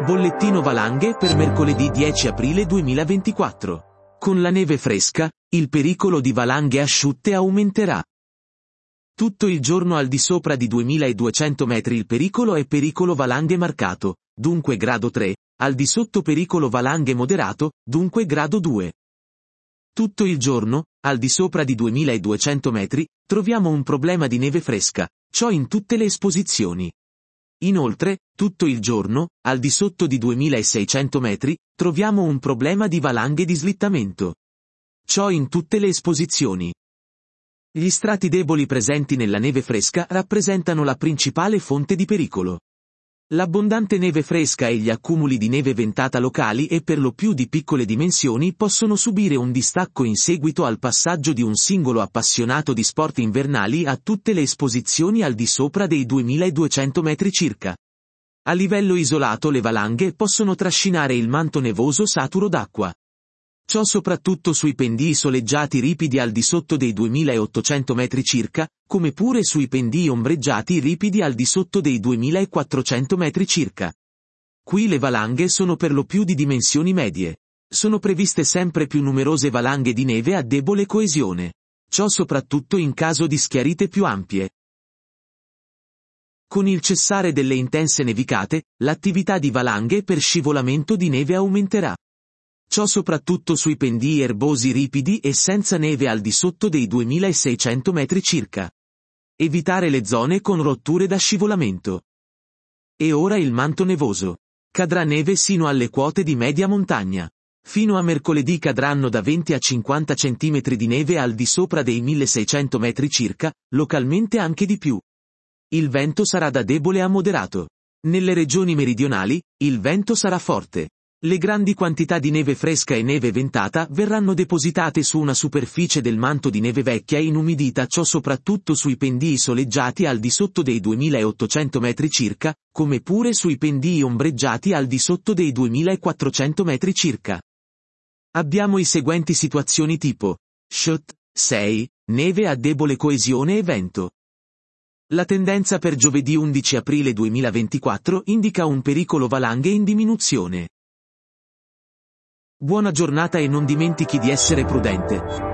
Bollettino valanghe per mercoledì 10 aprile 2024. Con la neve fresca, il pericolo di valanghe asciutte aumenterà. Tutto il giorno al di sopra di 2200 metri il pericolo è pericolo valanghe marcato, dunque grado 3, al di sotto pericolo valanghe moderato, dunque grado 2. Tutto il giorno, al di sopra di 2200 metri, troviamo un problema di neve fresca, ciò in tutte le esposizioni. Inoltre, tutto il giorno, al di sotto di 2600 metri, troviamo un problema di valanghe di slittamento. Ciò in tutte le esposizioni. Gli strati deboli presenti nella neve fresca rappresentano la principale fonte di pericolo. L'abbondante neve fresca e gli accumuli di neve ventata locali e per lo più di piccole dimensioni possono subire un distacco in seguito al passaggio di un singolo appassionato di sport invernali a tutte le esposizioni al di sopra dei 2200 metri circa. A livello isolato le valanghe possono trascinare il manto nevoso saturo d'acqua. Ciò soprattutto sui pendii soleggiati ripidi al di sotto dei 2800 metri circa, come pure sui pendii ombreggiati ripidi al di sotto dei 2400 metri circa. Qui le valanghe sono per lo più di dimensioni medie. Sono previste sempre più numerose valanghe di neve a debole coesione. Ciò soprattutto in caso di schiarite più ampie. Con il cessare delle intense nevicate, l'attività di valanghe per scivolamento di neve aumenterà. Ciò soprattutto sui pendii erbosi ripidi e senza neve al di sotto dei 2600 metri circa. Evitare le zone con rotture da scivolamento. E ora il manto nevoso. Cadrà neve sino alle quote di media montagna. Fino a mercoledì cadranno da 20 a 50 cm di neve al di sopra dei 1600 metri circa, localmente anche di più. Il vento sarà da debole a moderato. Nelle regioni meridionali, il vento sarà forte. Le grandi quantità di neve fresca e neve ventata verranno depositate su una superficie del manto di neve vecchia inumidita, ciò soprattutto sui pendii soleggiati al di sotto dei 2800 metri circa, come pure sui pendii ombreggiati al di sotto dei 2400 metri circa. Abbiamo i seguenti situazioni tipo: SHOT 6, neve a debole coesione e vento. La tendenza per giovedì 11 aprile 2024 indica un pericolo valanghe in diminuzione. Buona giornata e non dimentichi di essere prudente.